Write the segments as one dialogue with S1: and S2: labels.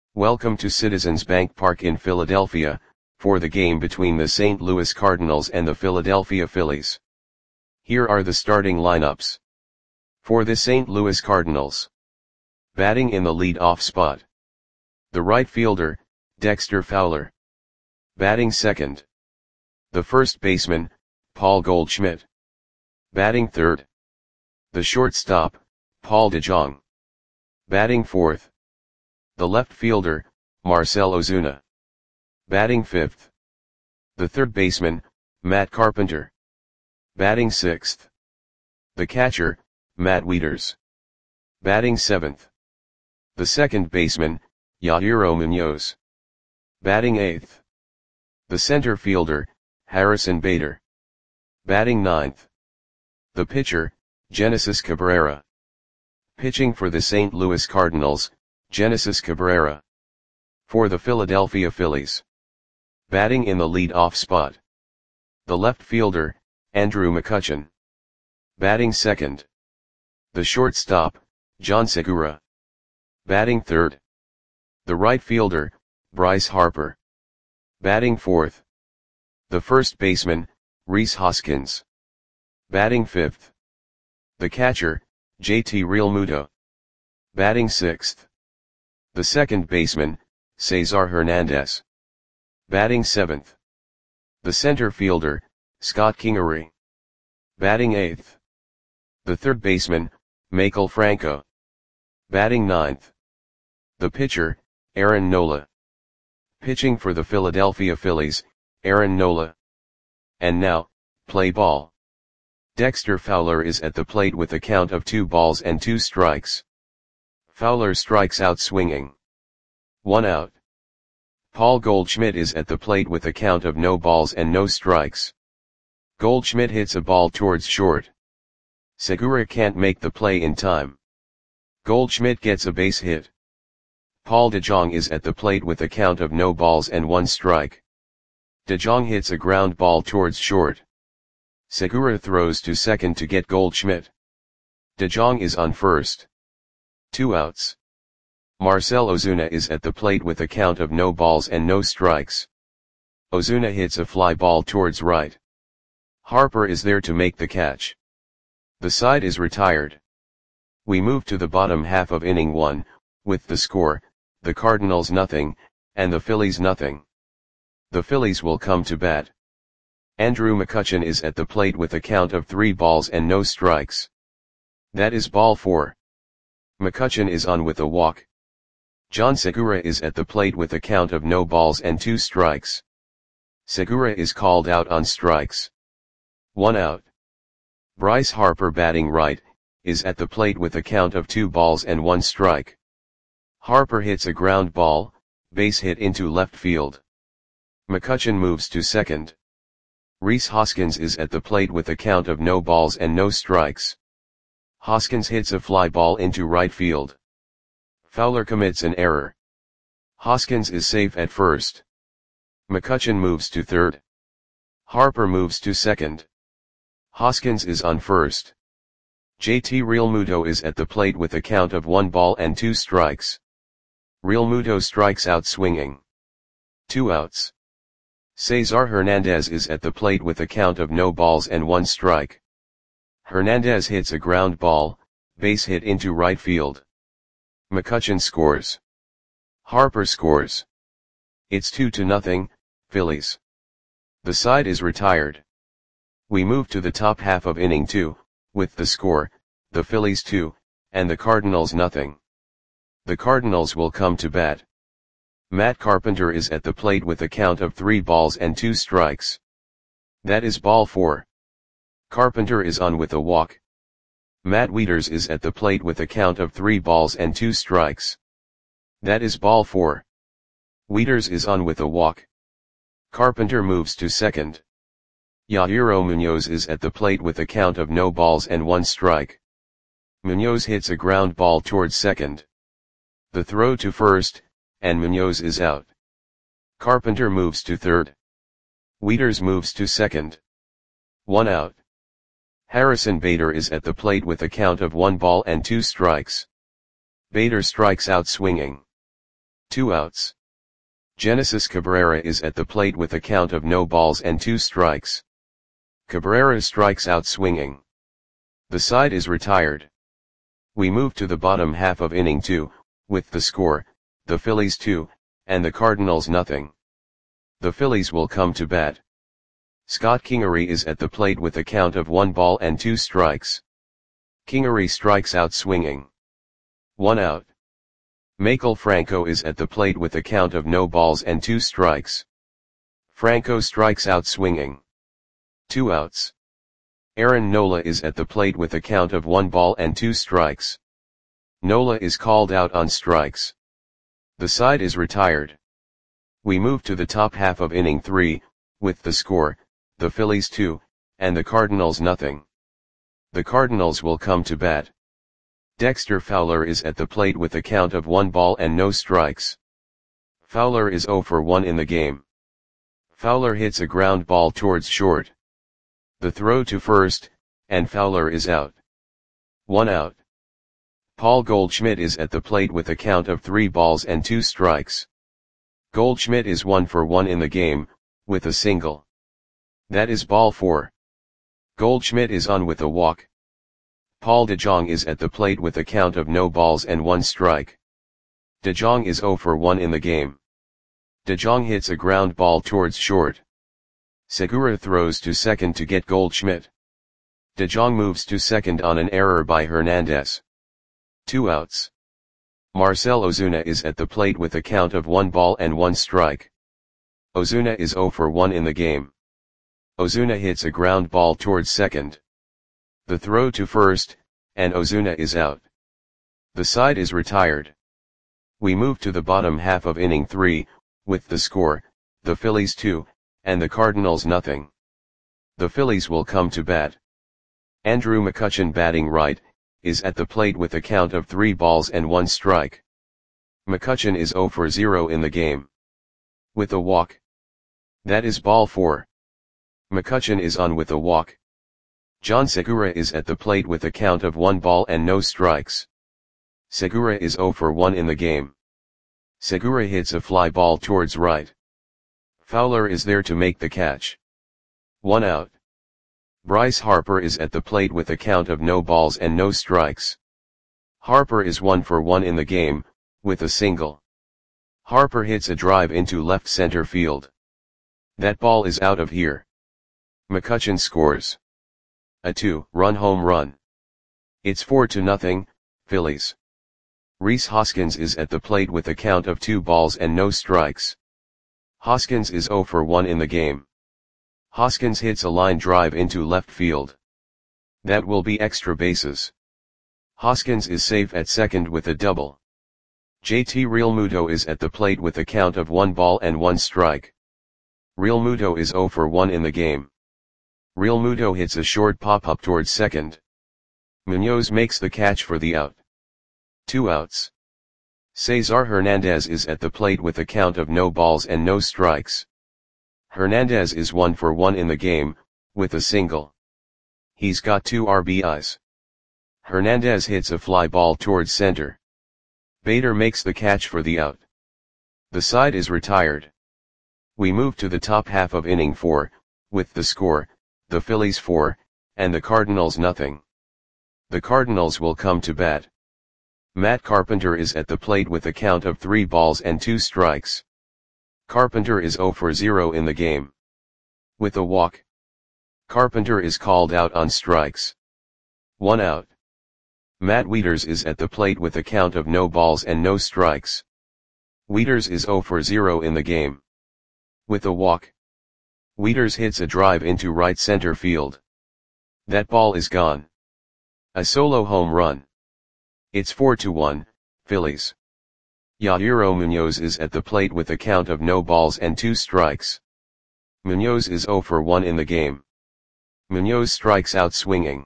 S1: Welcome to Citizens Bank Park in Philadelphia, for the game between the St. Louis Cardinals and the Philadelphia Phillies. Here are the starting lineups. For the St. Louis Cardinals. Batting in the lead-off spot. The right fielder, Dexter Fowler. Batting second. The first baseman, Paul Goldschmidt. Batting third. The shortstop, Paul DeJong. Batting fourth. The left fielder, Marcell Ozuna. Batting fifth. The third baseman, Matt Carpenter. Batting sixth. The catcher, Matt Wieters. Batting seventh. The second baseman, Yadier Munoz. Batting eighth. The center fielder, Harrison Bader. Batting ninth. The pitcher, Genesis Cabrera. Pitching for the St. Louis Cardinals, Genesis Cabrera. For the Philadelphia Phillies. Batting in the lead-off spot. The left fielder, Andrew McCutchen. Batting second. The shortstop, John Segura. Batting third. The right fielder, Bryce Harper. Batting fourth. The first baseman, Rhys Hoskins. Batting fifth. The catcher, JT Realmuto. Batting sixth. The second baseman, Cesar Hernandez. Batting seventh. The center fielder, Scott Kingery. Batting eighth. The third baseman, Maikel Franco. Batting ninth. The pitcher, Aaron Nola. Pitching for the Philadelphia Phillies, Aaron Nola. And now, play ball. Dexter Fowler is at the plate with a count of 2-2. Fowler strikes out swinging. 1 out. Paul Goldschmidt is at the plate with a count of no balls and no strikes. Goldschmidt hits a ball towards short. Segura can't make the play in time. Goldschmidt gets a base hit. Paul DeJong is at the plate with a count of no balls and 1 strike. DeJong hits a ground ball towards short. Segura throws to second to get Goldschmidt. DeJong is on first. 2 outs. Marcell Ozuna is at the plate with a count of no balls and no strikes. Ozuna hits a fly ball towards right. Harper is there to make the catch. The side is retired. We move to the bottom half of inning 1, with the score, the Cardinals nothing, and the Phillies nothing. The Phillies will come to bat. Andrew McCutchen is at the plate with a count of 3 balls and no strikes. That is ball 4. McCutchen is on with a walk. John Segura is at the plate with a count of no balls and 2 strikes. Segura is called out on strikes. 1 out. Bryce Harper, batting right, is at the plate with a count of 2 balls and 1 strike. Harper hits a ground ball, base hit into left field. McCutchen moves to second. Rhys Hoskins is at the plate with a count of no balls and no strikes. Hoskins hits a fly ball into right field. Fowler commits an error. Hoskins is safe at first. McCutchen moves to third. Harper moves to second. Hoskins is on first. JT Realmuto is at the plate with a count of 1 ball and 2 strikes. Realmuto strikes out swinging. 2 outs. Cesar Hernandez is at the plate with a count of no balls and 1 strike. Hernandez hits a ground ball, base hit into right field. McCutchen scores. Harper scores. It's 2-0, Phillies. The side is retired. We move to the top half of inning 2, with the score, the Phillies 2, and the Cardinals nothing. The Cardinals will come to bat. Matt Carpenter is at the plate with a count of 3 balls and 2 strikes. That is ball 4. Carpenter is on with a walk. Matt Wieters is at the plate with a count of 3 balls and 2 strikes. That is ball 4. Wieters is on with a walk. Carpenter moves to second. Yadier Munoz is at the plate with a count of no balls and 1 strike. Munoz hits a ground ball towards second. The throw to first, and Munoz is out. Carpenter moves to third. Wieters moves to second. 1 out. Harrison Bader is at the plate with a count of 1 ball and 2 strikes. Bader strikes out swinging. 2 outs. Genesis Cabrera is at the plate with a count of no balls and 2 strikes. Cabrera strikes out swinging. The side is retired. We move to the bottom half of inning 2, with the score, the Phillies 2, and the Cardinals nothing. The Phillies will come to bat. Scott Kingery is at the plate with a count of 1 ball and 2 strikes. Kingery strikes out swinging. 1 out. Maikel Franco is at the plate with a count of no balls and 2 strikes. Franco strikes out swinging. 2 outs. Aaron Nola is at the plate with a count of 1 ball and 2 strikes. Nola is called out on strikes. The side is retired. We move to the top half of inning 3, with the score, the Phillies 2, and the Cardinals nothing. The Cardinals will come to bat. Dexter Fowler is at the plate with a count of 1 ball and no strikes. Fowler is 0 for 1 in the game. Fowler hits a ground ball towards short. The throw to first, and Fowler is out. 1 out. Paul Goldschmidt is at the plate with a count of 3 balls and 2 strikes. Goldschmidt is 1 for 1 in the game, with a single. That is ball 4. Goldschmidt is on with a walk. Paul DeJong is at the plate with a count of no balls and 1 strike. DeJong is 0 for 1 in the game. DeJong hits a ground ball towards short. Segura throws to second to get Goldschmidt. DeJong moves to second on an error by Hernandez. 2 outs. Marcell Ozuna is at the plate with a count of 1 ball and 1 strike. Ozuna is 0 for 1 in the game. Ozuna hits a ground ball towards second. The throw to first, and Ozuna is out. The side is retired. We move to the bottom half of inning 3, with the score, the Phillies 2, and the Cardinals nothing. The Phillies will come to bat. Andrew McCutchen batting right, is at the plate with a count of 3 balls and 1 strike. McCutchen is 0 for 0 in the game. With a walk. That is ball 4. McCutchen is on with a walk. John Segura is at the plate with a count of 1 ball and no strikes. Segura is 0 for 1 in the game. Segura hits a fly ball towards right. Fowler is there to make the catch. 1 out. Bryce Harper is at the plate with a count of no balls and no strikes. Harper is 1 for 1 in the game, with a single. Harper hits a drive into left center field. That ball is out of here. McCutchen scores a 2-run home run. It's 4-0, Phillies. Rhys Hoskins is at the plate with a count of 2 balls and no strikes. Hoskins is 0 for 1 in the game. Hoskins hits a line drive into left field. That will be extra bases. Hoskins is safe at second with a double. JT Realmuto is at the plate with a count of 1 ball and 1 strike. Realmuto is 0 for 1 in the game. Realmuto hits a short pop-up towards second. Munoz makes the catch for the out. 2 outs. Cesar Hernandez is at the plate with a count of no balls and no strikes. Hernandez is 1 for 1 in the game, with a single. He's got 2 RBIs. Hernandez hits a fly ball towards center. Bader makes the catch for the out. The side is retired. We move to the top half of inning 4, with the score, the Phillies 4, and the Cardinals nothing. The Cardinals will come to bat. Matt Carpenter is at the plate with a count of 3 balls and 2 strikes. Carpenter is 0 for 0 in the game. With a walk. Carpenter is called out on strikes. 1 out. Matt Wieters is at the plate with a count of no balls and no strikes. Wieters is 0 for 0 in the game. With a walk. Wieters hits a drive into right center field. That ball is gone. A solo home run. It's 4-1, Phillies. Yairo Munoz is at the plate with a count of no balls and 2 strikes. Munoz is 0 for 1 in the game. Munoz strikes out swinging.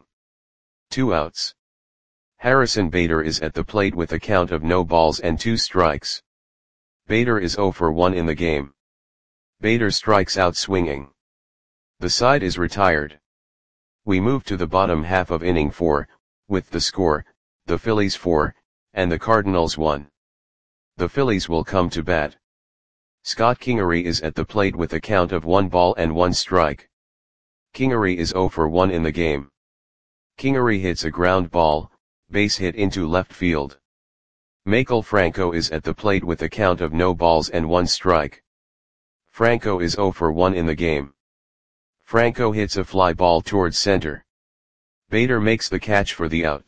S1: 2 outs. Harrison Bader is at the plate with a count of no balls and 2 strikes. Bader is 0 for 1 in the game. Bader strikes out swinging. The side is retired. We move to the bottom half of inning 4, with the score, the Phillies 4, and the Cardinals 1. The Phillies will come to bat. Scott Kingery is at the plate with a count of 1 ball and 1 strike. Kingery is 0 for 1 in the game. Kingery hits a ground ball, base hit into left field. Maikel Franco is at the plate with a count of no balls and 1 strike. Franco is 0 for 1 in the game. Franco hits a fly ball towards center. Bader makes the catch for the out.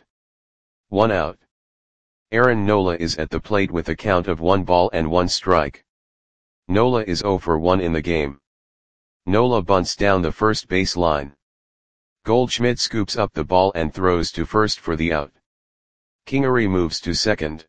S1: 1 out. Aaron Nola is at the plate with a count of 1 ball and 1 strike. Nola is 0 for 1 in the game. Nola bunts down the first base line. Goldschmidt scoops up the ball and throws to first for the out. Kingery moves to second.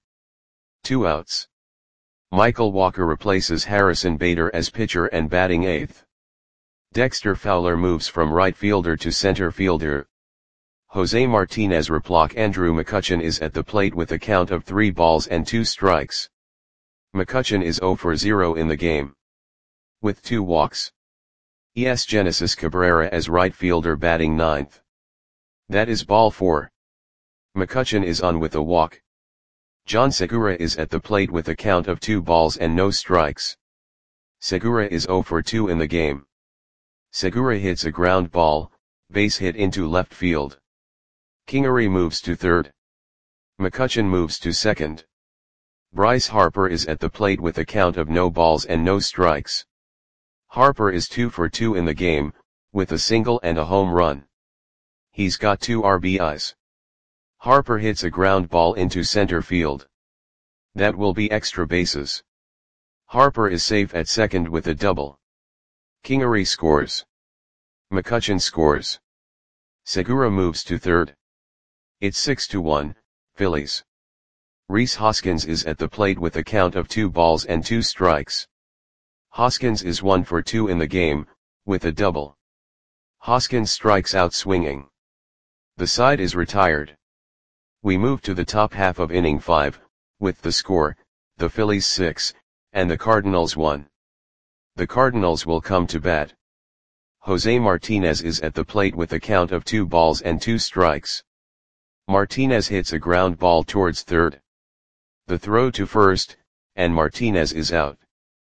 S1: 2 outs. Michael Walker replaces Harrison Bader as pitcher and batting 8th. Dexter Fowler moves from right fielder to center fielder. Jose Martinez replace Andrew McCutchen is at the plate with a count of 3 balls and 2 strikes. McCutchen is 0 for 0 in the game. With 2 walks. ES Genesis Cabrera as right fielder batting 9th. That is ball 4. McCutchen is on with a walk. John Segura is at the plate with a count of 2 balls and no strikes. Segura is 0 for 2 in the game. Segura hits a ground ball, base hit into left field. Kingery moves to third. McCutchen moves to second. Bryce Harper is at the plate with a count of no balls and no strikes. Harper is 2 for 2 in the game, with a single and a home run. He's got 2 RBIs. Harper hits a ground ball into center field. That will be extra bases. Harper is safe at second with a double. Kingery scores. McCutchen scores. Segura moves to third. It's 6-1, Phillies. Rhys Hoskins is at the plate with a count of 2 balls and 2 strikes. Hoskins is 1 for 2 in the game, with a double. Hoskins strikes out swinging. The side is retired. We move to the top half of inning 5, with the score, the Phillies 6, and the Cardinals 1. The Cardinals will come to bat. Jose Martinez is at the plate with a count of 2 balls and 2 strikes. Martinez hits a ground ball towards third. The throw to first, and Martinez is out.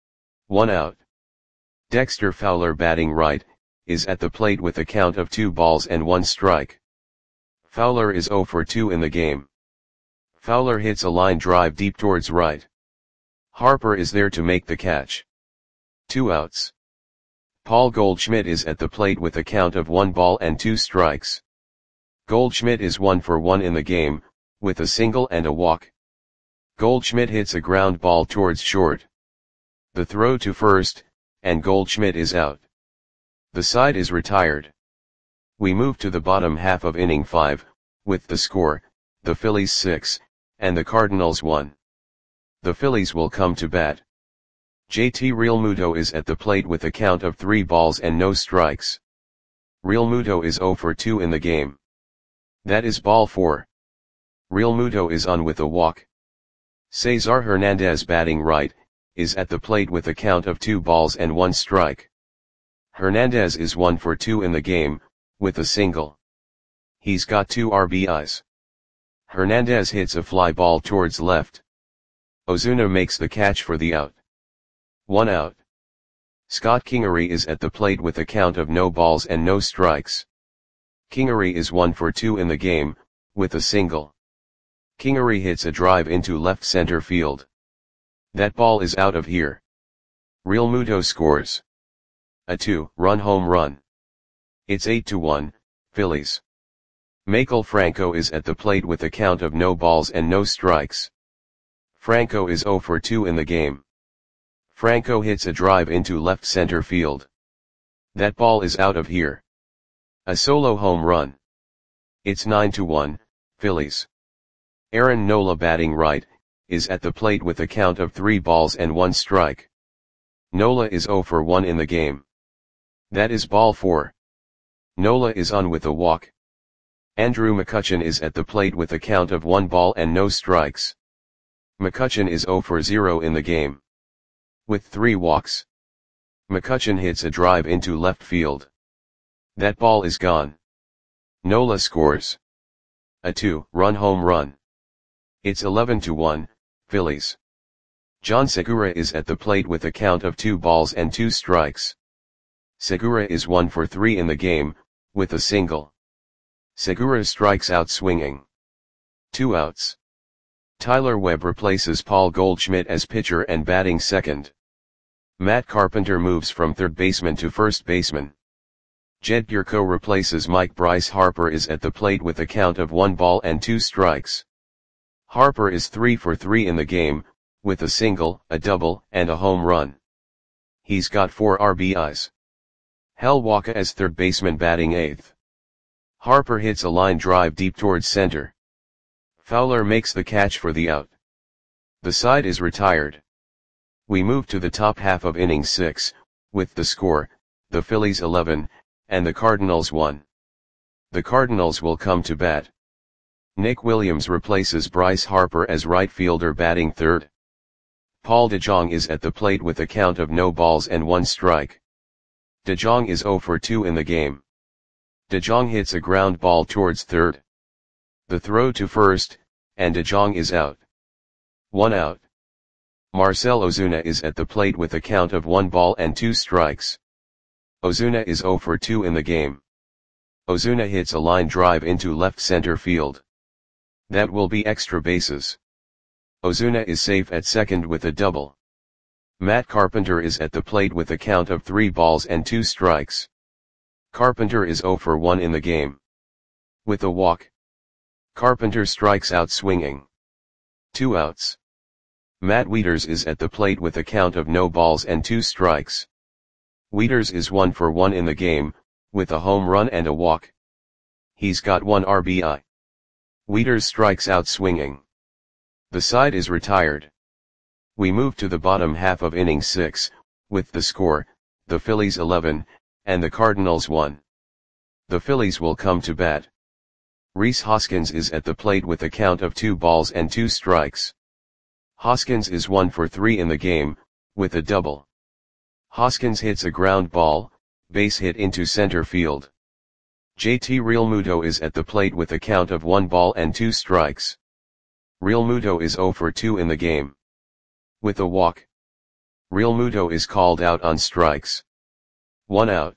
S1: 1 out. Dexter Fowler batting right, is at the plate with a count of 2 balls and 1 strike. Fowler is 0 for 2 in the game. Fowler hits a line drive deep towards right. Harper is there to make the catch. 2 outs. Paul Goldschmidt is at the plate with a count of 1 ball and 2 strikes. Goldschmidt is 1 for 1 in the game, with a single and a walk. Goldschmidt hits a ground ball towards short. The throw to first, and Goldschmidt is out. The side is retired. We move to the bottom half of inning 5, with the score, the Phillies 6, and the Cardinals 1. The Phillies will come to bat. JT Realmuto is at the plate with a count of 3 balls and no strikes. Realmuto is 0 for 2 in the game. That is ball 4. Realmuto is on with a walk. Cesar Hernandez batting right, is at the plate with a count of 2 balls and 1 strike. Hernandez is 1 for 2 in the game, with a single. He's got 2 RBIs. Hernandez hits a fly ball towards left. Ozuna makes the catch for the out. 1 out. Scott Kingery is at the plate with a count of no balls and no strikes. Kingery is 1 for 2 in the game, with a single. Kingery hits a drive into left center field. That ball is out of here. Realmuto scores a 2-run home run. It's 8-1, Phillies. Maikel Franco is at the plate with a count of no balls and no strikes. Franco is 0 for 2 in the game. Franco hits a drive into left center field. That ball is out of here. A solo home run. It's 9-1, Phillies. Aaron Nola batting right, is at the plate with a count of 3 balls and 1 strike. Nola is 0 for 1 in the game. That is ball 4. Nola is on with a walk. Andrew McCutchen is at the plate with a count of 1 ball and no strikes. McCutchen is 0 for 0 in the game. With 3 walks. McCutchen hits a drive into left field. That ball is gone. Nola scores a 2-run home run. It's 11-1, Phillies. John Segura is at the plate with a count of 2 balls and 2 strikes. Segura is 1 for 3 in the game, with a single. Segura strikes out swinging. 2 outs. Tyler Webb replaces Paul Goldschmidt as pitcher and batting second. Matt Carpenter moves from third baseman to first baseman. Jed Gyorko replaces Mike. Bryce Harper is at the plate with a count of 1 ball and 2 strikes. Harper is 3 for 3 in the game, with a single, a double, and a home run. He's got 4 RBIs. Hel Waka as third baseman batting eighth. Harper hits a line drive deep towards center. Fowler makes the catch for the out. The side is retired. We move to the top half of inning 6, with the score, the Phillies 11, and the Cardinals 1. The Cardinals will come to bat. Nick Williams replaces Bryce Harper as right fielder batting third. Paul DeJong is at the plate with a count of no balls and 1 strike. DeJong is 0 for 2 in the game. DeJong hits a ground ball towards third. The throw to first, and DeJong is out. 1 out. Marcell Ozuna is at the plate with a count of 1 ball and 2 strikes. Ozuna is 0 for 2 in the game. Ozuna hits a line drive into left center field. That will be extra bases. Ozuna is safe at second with a double. Matt Carpenter is at the plate with a count of 3 balls and 2 strikes. Carpenter is 0 for 1 in the game. With a walk. Carpenter strikes out swinging. 2 outs. Matt Wieters is at the plate with a count of no balls and 2 strikes. Wieters is 1 for 1 in the game, with a home run and a walk. He's got 1 RBI. Wieters strikes out swinging. The side is retired. We move to the bottom half of inning 6, with the score, the Phillies 11, and the Cardinals 1. The Phillies will come to bat. Rhys Hoskins is at the plate with a count of 2 balls and 2 strikes. Hoskins is 1 for 3 in the game, with a double. Hoskins hits a ground ball, base hit into center field. JT Realmuto is at the plate with a count of 1 ball and 2 strikes. Realmuto is 0 for 2 in the game. With a walk. Realmuto is called out on strikes. 1 out.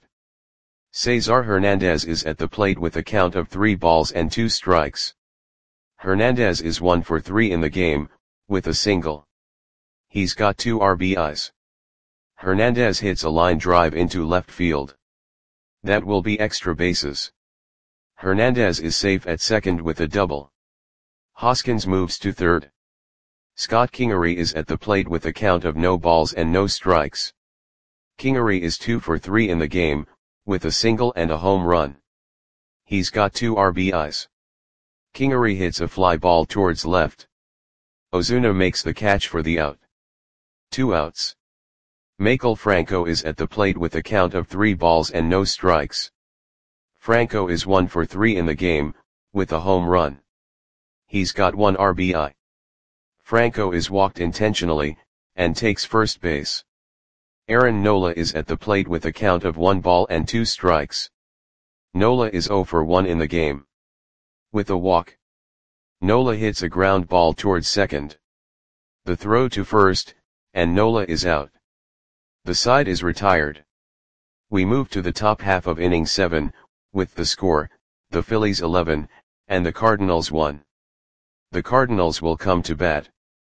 S1: Cesar Hernandez is at the plate with a count of 3 balls and 2 strikes. Hernandez is 1 for 3 in the game, with a single. He's got 2 RBIs. Hernandez hits a line drive into left field. That will be extra bases. Hernandez is safe at second with a double. Hoskins moves to third. Scott Kingery is at the plate with a count of no balls and no strikes. Kingery is 2 for 3 in the game, with a single and a home run. He's got 2 RBIs. Kingery hits a fly ball towards left. Ozuna makes the catch for the out. 2 outs. Maikel Franco is at the plate with a count of 3 balls and no strikes. Franco is 1 for 3 in the game, with a home run. He's got 1 RBI. Franco is walked intentionally, and takes first base. Aaron Nola is at the plate with a count of 1 ball and 2 strikes. Nola is 0 for 1 in the game. With a walk. Nola hits a ground ball towards second. The throw to first, and Nola is out. The side is retired. We move to the top half of inning 7, with the score, the Phillies 11, and the Cardinals 1. The Cardinals will come to bat.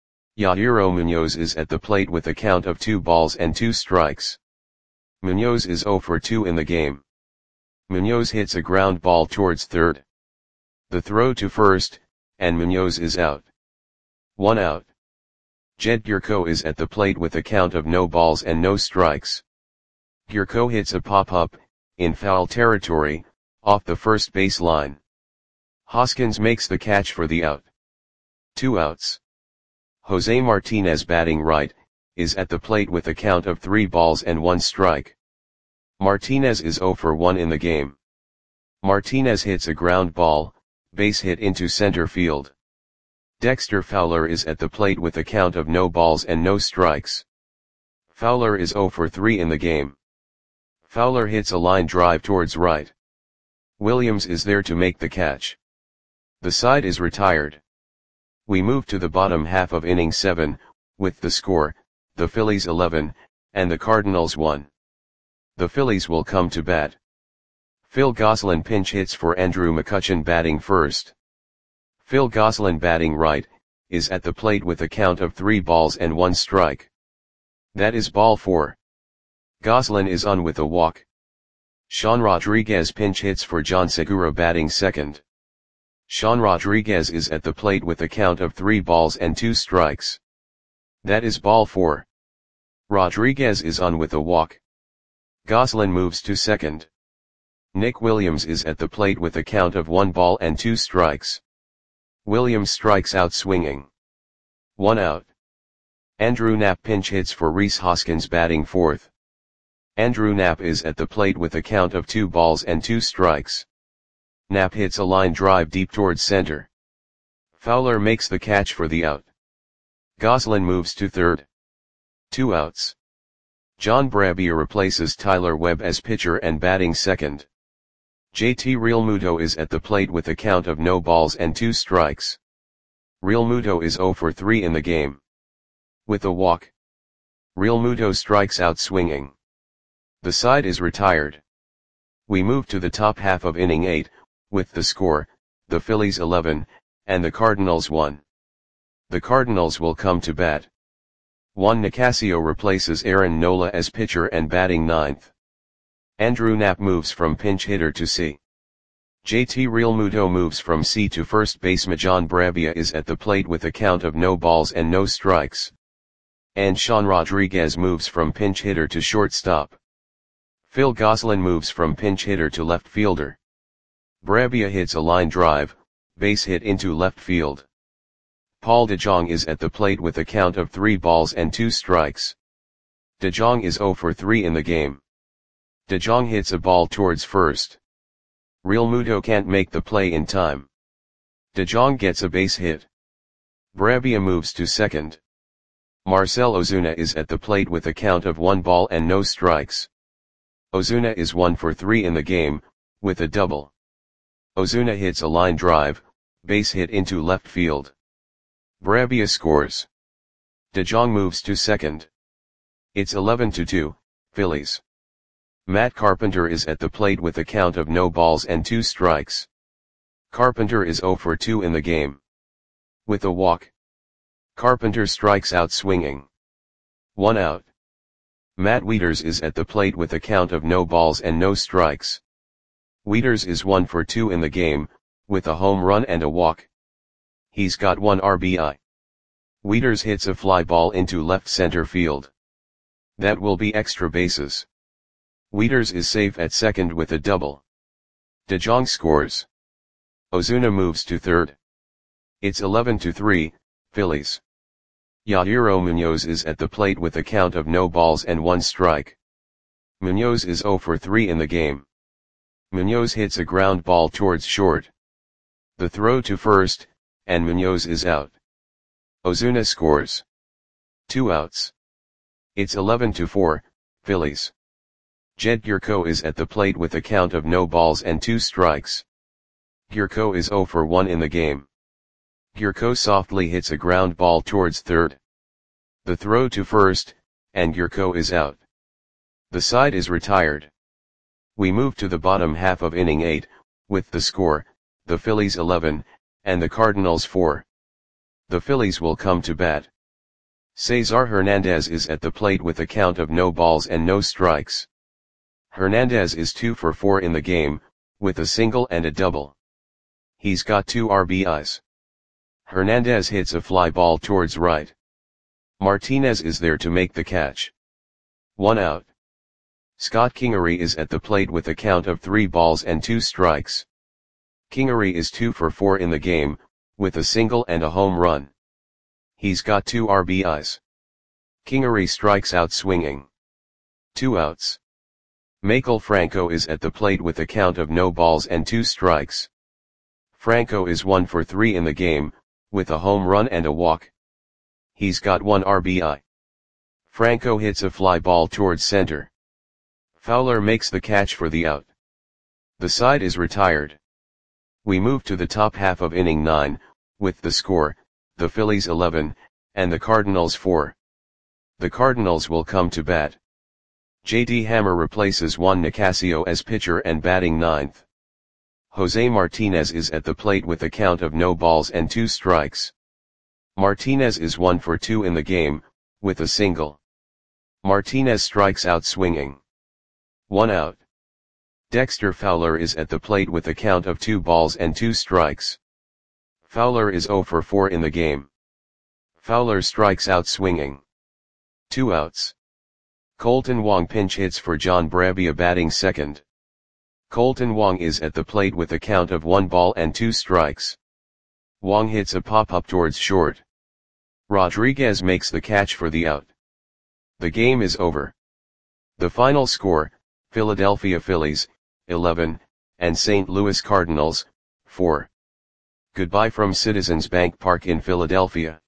S1: Yairo Munoz is at the plate with a count of 2 balls and 2 strikes. Munoz is 0 for 2 in the game. Munoz hits a ground ball towards third. The throw to first, and Munoz is out. 1 out. Jed Gyorko is at the plate with a count of no balls and no strikes. Gyorko hits a pop-up, in foul territory, off the first base line. Hoskins makes the catch for the out. 2 outs. Jose Martinez batting right, is at the plate with a count of 3 balls and 1 strike. Martinez is 0 for 1 in the game. Martinez hits a ground ball, base hit into center field. Dexter Fowler is at the plate with a count of no balls and no strikes. Fowler is 0 for 3 in the game. Fowler hits a line drive towards right. Williams is there to make the catch. The side is retired. We move to the bottom half of inning 7, with the score, the Phillies 11, and the Cardinals 1. The Phillies will come to bat. Phil Gosselin pinch hits for Andrew McCutchen batting first. Phil Gosselin batting right, is at the plate with a count of 3 balls and 1 strike. That is ball 4. Gosselin is on with a walk. Sean Rodriguez pinch hits for John Segura batting second. Sean Rodriguez is at the plate with a count of 3 balls and 2 strikes. That is ball 4. Rodriguez is on with a walk. Gosselin moves to second. Nick Williams is at the plate with a count of 1 ball and 2 strikes. Williams strikes out swinging. 1 out. Andrew Knapp pinch hits for Rhys Hoskins batting fourth. Andrew Knapp is at the plate with a count of 2 balls and 2 strikes. Knapp hits a line drive deep towards center. Fowler makes the catch for the out. Gosselin moves to third. 2 outs. John Brebbia replaces Tyler Webb as pitcher and batting second. JT Realmuto is at the plate with a count of no balls and 2 strikes. Realmuto is 0 for 3 in the game. With a walk, Realmuto strikes out swinging. The side is retired. We move to the top half of inning 8, with the score, the Phillies 11, and the Cardinals 1. The Cardinals will come to bat. Juan Nicasio replaces Aaron Nola as pitcher and batting ninth. Andrew Knapp moves from pinch hitter to C. JT Realmuto moves from C to first baseman. John Brebbia is at the plate with a count of no balls and no strikes. And Sean Rodriguez moves from pinch hitter to shortstop. Phil Gosselin moves from pinch hitter to left fielder. Brebbia hits a line drive, base hit into left field. Paul DeJong is at the plate with a count of 3 balls and 2 strikes. DeJong is 0 for 3 in the game. DeJong hits a ball towards first. Realmuto can't make the play in time. DeJong gets a base hit. Brebbia moves to second. Marcell Ozuna is at the plate with a count of 1 ball and no strikes. Ozuna is 1 for 3 in the game, with a double. Ozuna hits a line drive, base hit into left field. Brebbia scores. DeJong moves to second. It's 11-2, Phillies. Matt Carpenter is at the plate with a count of no balls and 2 strikes. Carpenter is 0 for 2 in the game. With a walk, Carpenter strikes out swinging. 1 out. Matt Wieters is at the plate with a count of no balls and no strikes. Wieters is 1 for 2 in the game, with a home run and a walk. He's got 1 RBI. Wieters hits a fly ball into left center field. That will be extra bases. Wieters is safe at second with a double. DeJong scores. Ozuna moves to third. It's 11-3, Phillies. Yadier Munoz is at the plate with a count of no balls and 1 strike. Munoz is 0 for 3 in the game. Munoz hits a ground ball towards short. The throw to first, and Munoz is out. Ozuna scores. 2 outs. It's 11-4, Phillies. Jed Gyorko is at the plate with a count of no balls and 2 strikes. Gyorko is 0 for 1 in the game. Gyorko softly hits a ground ball towards third. The throw to first, and Gyorko is out. The side is retired. We move to the bottom half of inning 8, with the score, the Phillies 11, and the Cardinals 4. The Phillies will come to bat. Cesar Hernandez is at the plate with a count of no balls and no strikes. Hernandez is 2 for 4 in the game, with a single and a double. He's got 2 RBIs. Hernandez hits a fly ball towards right. Martinez is there to make the catch. 1 out. Scott Kingery is at the plate with a count of 3 balls and 2 strikes. Kingery is 2 for 4 in the game, with a single and a home run. He's got 2 RBIs. Kingery strikes out swinging. 2 outs. Maikel Franco is at the plate with a count of no balls and 2 strikes. Franco is 1 for 3 in the game, with a home run and a walk. He's got 1 RBI. Franco hits a fly ball towards center. Fowler makes the catch for the out. The side is retired. We move to the top half of inning 9, with the score, the Phillies 11, and the Cardinals 4. The Cardinals will come to bat. J.D. Hammer replaces Juan Nicasio as pitcher and batting ninth. Jose Martinez is at the plate with a count of no balls and 2 strikes. Martinez is 1 for 2 in the game, with a single. Martinez strikes out swinging. 1 out. Dexter Fowler is at the plate with a count of 2 balls and 2 strikes. Fowler is 0 for 4 in the game. Fowler strikes out swinging. 2 outs. Colton Wong pinch hits for John Brebbia batting second. Colton Wong is at the plate with a count of 1 ball and 2 strikes. Wong hits a pop-up towards short. Rodriguez makes the catch for the out. The game is over. The final score, Philadelphia Phillies, 11, and St. Louis Cardinals, 4. Goodbye from Citizens Bank Park in Philadelphia.